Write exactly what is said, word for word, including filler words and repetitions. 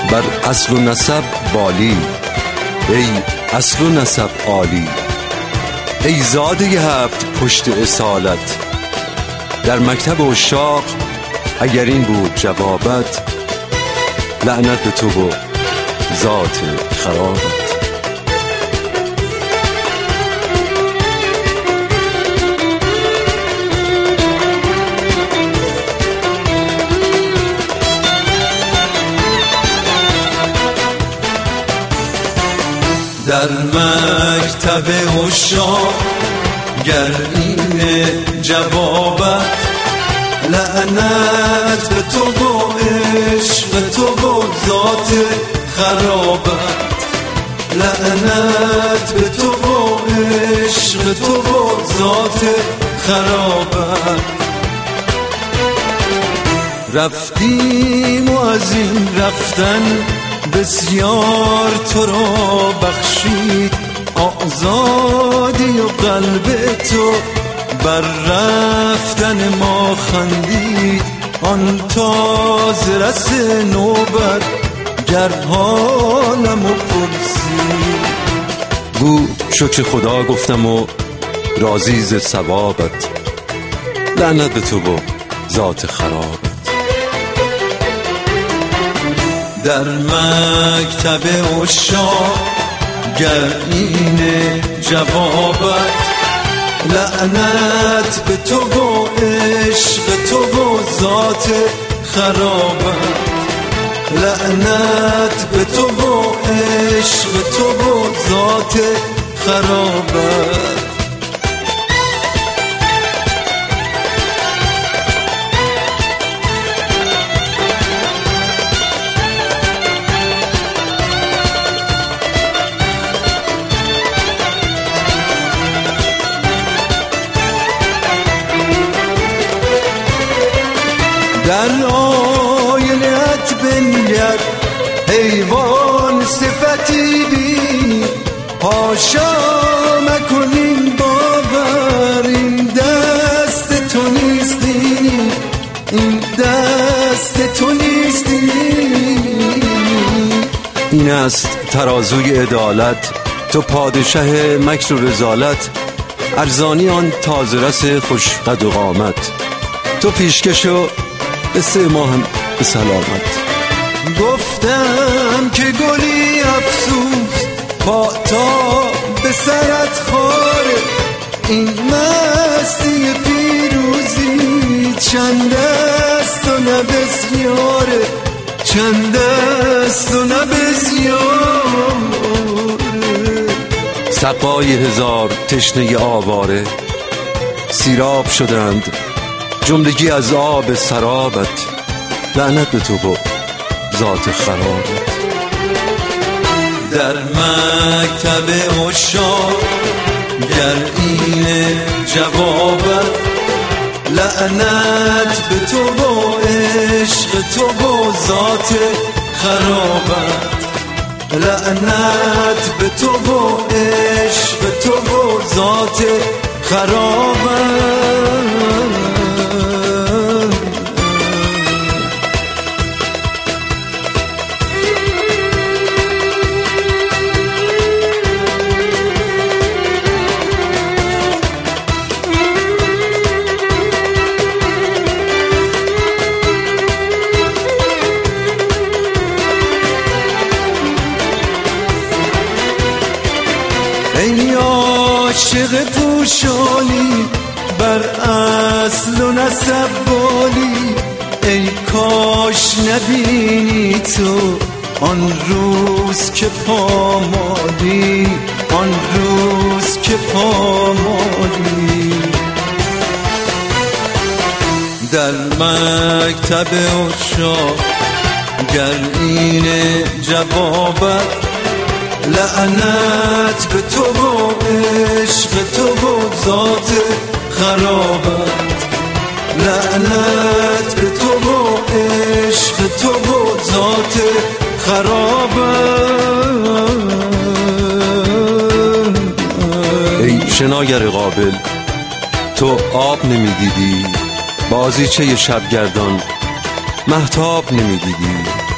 بر اصل و نسب والی، ای اصل و نسب عالی، ای زاده هفت پشت اصالت. در مکتب عشاق اگر این بود جوابت، لعنت به تو و ذات خرابت. در مکتب عشاق گر این جوابت، لعنت به تو و عشق تو و ذات خرابت. لعنت به تو و عشق تو و ذات خرابت. رفتیم و از این رفتن بسیار تو را بخشید، آزادی و قلب تو بر رفتن ما خندید. آن تازه رس نوبت گر حالمو پرسید، گو شکر خدا گفتم و راضی ز ثوابت. لعنت به تو و ذات خرابت. در مکتب عشاق گر این جوابت، لعنت به تو و عشق تو و ذات خرابت. لعنت به تو و عشق تو و ذات خرابت. در آینت بنگر حیوان صفتی بینی، حاشا مکنین باور این دست تو نیستی، این دست تو نیستی. این است ترازوی عدالت، تو پادشه مکر و رذالت. ارزانی آن تازه رس خوش قد و قامت، تو پیشکش و قصه ما هم به سلامت. گفتم که گلی افسوس پا تا به سرت خاره، این مستی پیروزی چند است و نه بسیاره، چند است و نه بسیاره. سقای هزار تشنه آواره، سیراب شدند جملگی از آب سرابت. لعنت به تو و ذات خرابت. در مکتب عشاق گر این جوابت، لعنت به تو و عشق تو و ذات خرابت. لعنت به تو و عشق تو و ذات خرابت. ای عاشق پوشالی بر اصل و نسب والی، ای کاش نبینی تو آن روز که پامالی، آن روز که پامالی. در مکتب عشاق گر این جوابت، لعنت به تو و عشق تو و ذات خرابت. لعنت به تو و عشق تو و ذات خرابت. ای شناگر قابل، تو آب نمیدیدی، بازیچه شبگردان مهتاب نمیدیدی.